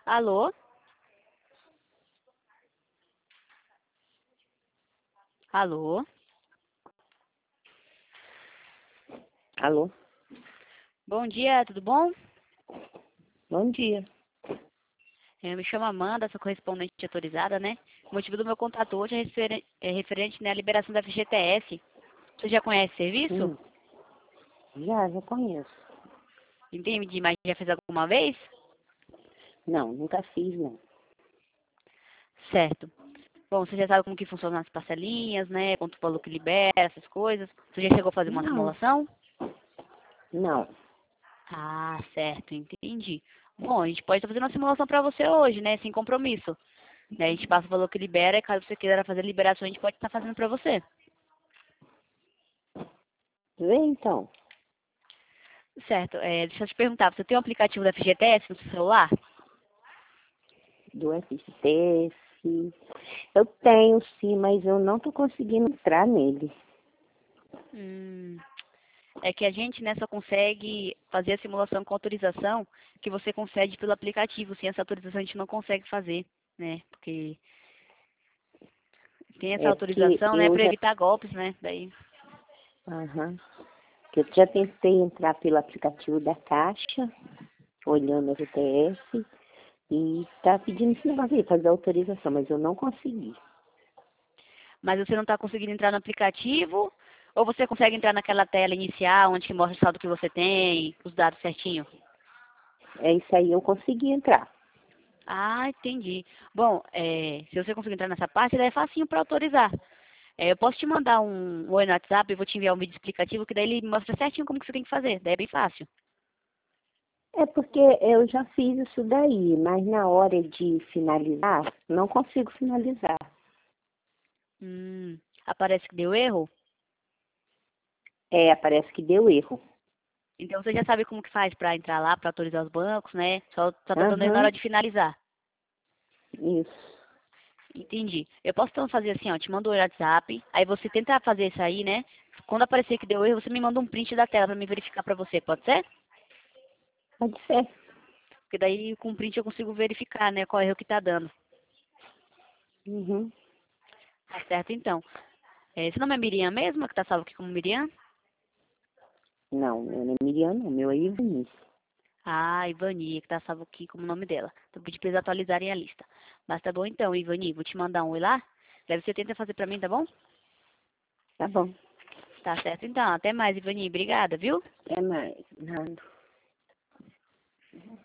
Alô? Alô? Alô? Bom dia, tudo bom? Bom dia. Eu me chamo Amanda, sou correspondente autorizada, né? O motivo do meu contato hoje é referente, né, à liberação da FGTS. Você já conhece o serviço? Hum, já conheço. Entende? Mas já fez alguma vez? Não, nunca fiz, não. Certo. Bom, você já sabe como que funcionam as parcelinhas, né? Quanto o valor que libera, essas coisas. Você já chegou a fazer uma Não, simulação? não. Ah, certo, entendi. Bom, a gente pode estar fazendo uma simulação para você hoje, né? Sem compromisso. Né? A gente passa o valor que libera e caso você queira fazer a liberação, a gente pode estar fazendo para você. Vê então, Certo. Deixa eu te perguntar, você tem um aplicativo da FGTS no seu celular? do FGTS. Eu tenho sim, mas eu não tô conseguindo entrar nele. Hum, é que a gente, né, só consegue fazer a simulação com autorização que você concede pelo aplicativo. Sem essa autorização a gente não consegue fazer, né? Porque tem essa É porque autorização, né, eu para já, evitar golpes, né? Daí. aham, que eu já tentei entrar pelo aplicativo da Caixa, olhando o FGTS, e tá pedindo esse negócio aí, fazer autorização, mas eu não consegui. Mas você não está conseguindo entrar no aplicativo? Ou você consegue entrar naquela tela inicial, onde que mostra o saldo que você tem, os dados certinho? É isso aí, eu consegui entrar. Ah, entendi. Bom, se você conseguir entrar nessa parte, daí é facinho para autorizar. Eu posso te mandar um oi no WhatsApp, eu vou te enviar um vídeo explicativo, que daí ele mostra certinho como que você tem que fazer. Daí é bem fácil. É porque eu já fiz isso daí, mas na hora de finalizar, não consigo finalizar. Aparece que deu erro? É, parece que deu erro. Então você já sabe como que faz para entrar lá, para autorizar os bancos, né? Só tá dando erro na hora Aham, de finalizar. isso. Entendi. Eu posso então fazer assim, ó, te mando o WhatsApp, aí você tenta fazer isso aí, né? Quando aparecer que deu erro, você me manda um print da tela para me verificar para você, pode ser? Pode ser. Porque daí com o print eu consigo verificar, né, qual erro que tá dando. Uhum. Tá certo, então. Seu nome é Miriam mesmo, que tá salvo aqui como Miriam? Não, meu não é Miriam, não. Meu é Ivanice. Ah, Ivani, que tá salvo aqui como nome dela. Então pedi pra eles atualizarem a lista. Mas tá bom então, Ivani, vou te mandar um oi lá. Daí você tenta fazer pra mim, tá bom? Tá bom. Tá certo então. Até mais, Ivani. Obrigada, viu? Até mais. Nada.